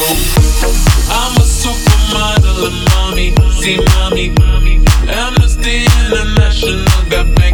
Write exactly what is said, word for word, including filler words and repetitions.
I'm a supermodel of mommy, see mommy. Amnesty International got